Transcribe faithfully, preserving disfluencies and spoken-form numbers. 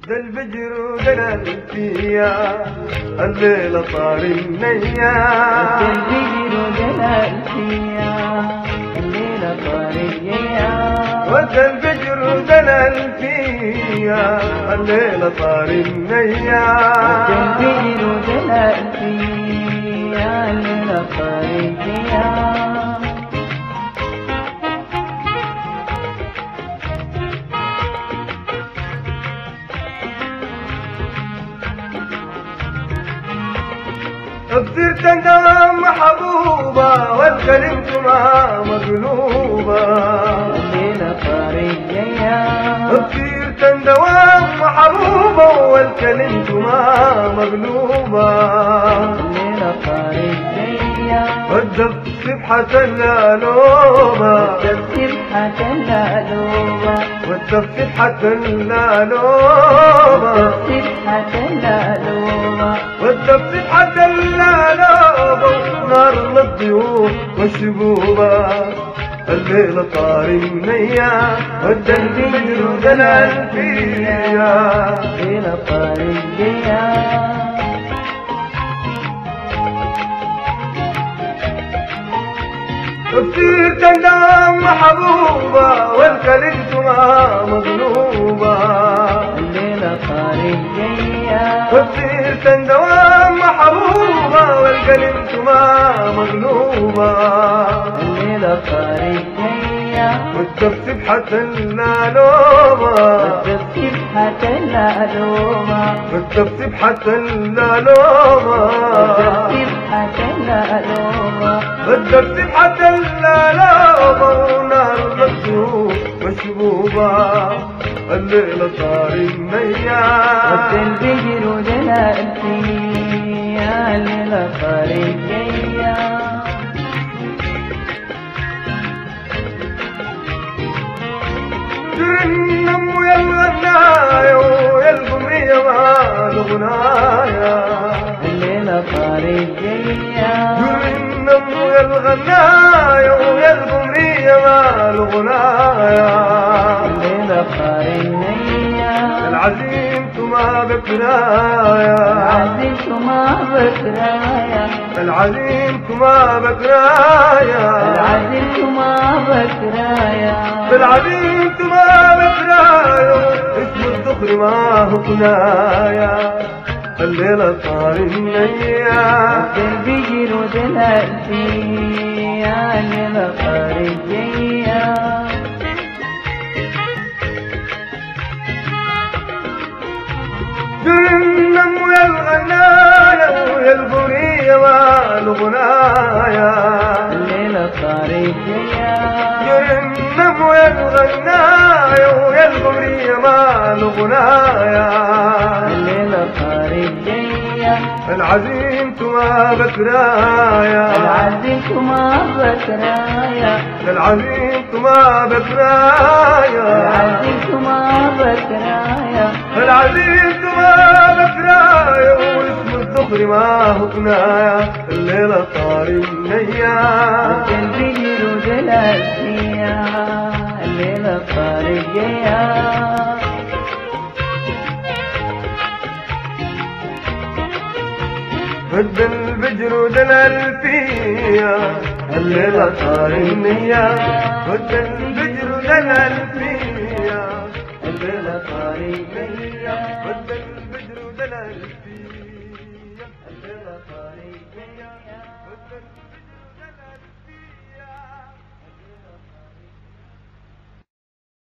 ذا البجر وذا الفيا الليلة طار النيا. ذا البجر وذا الفيا الليلة طار النيا. وذا البجر وذا الفيا الليلة طار النيا. ذا البجر وذا الفيا الليلة طار النيا. صرت اندام محبوبة والكلمة ما مقلوبة. الليلة طار النيا. صرت اندام محبوبة والكلمة ما مقلوبة. الليلة طار النيا. والدف سبحة اللالوبة. والدف سبحة اللالوبة. والدف سبحة اللالوبة. سبحة اللالوبة. والدف سبحة اللالوبة. نار الضيوف والشبوبة الليلة طار النيا. ودى البجر وذا الفيا الليلة طار النيا. صرت اندام محبوبة والكلمة ما مغلوبة. الليلة طار النيا. صرت اندام محبوبة والكلمة ما مغلوبة. الليلة طار النيا. والدف سبحة اللالوبة. والدف سبحة اللالوبة. والدف سبحة اللالوبة. سبحة اللالوبة. والدف سبحة اللالوبة. ونار الضيوف والشبوبة الليلة طار النيا. ودى البجر وذا الفيا الليلة طار النيا. جرنم ويا الغنايا ويا القمرية مع الغنايا. الليلة طار النيا. جرنم ويا الغنايا ويا القمرية مع الغنايا. الليلة طار النيا. العزيم ما بكرايا. العزيم ما بكرايا. العزيم ما بكرايا. العزيم ما بكرايا. بالعزيم ما بكرايا. اسم الذخر ما هو كنايا. الليلة طار النيا. ذا البجر وذا الفيا الليلة طار النيا. جرنم ويا الغنايا ويا القمرية والغنايا. الليلة طار النيا. جرنم ويا الغنايا ويا القمرية والغنايا. الليلة طار النيا. العزيم ما بكرايا. العزيم ما بكرايا. العزيم ما بكرايا. العزيم ما بكرايا. العزيز ما بكرايا. واسم الذخر ما هو كنايا. الليلة طار النيا. ذا البجر وذا الفيا الليلة طار النيا. ودى البجر وذا الفيا الليلة طار النيا. ودى البجر وذا الفيا الليلة طار النيا. ودى البجر وذا الفيا.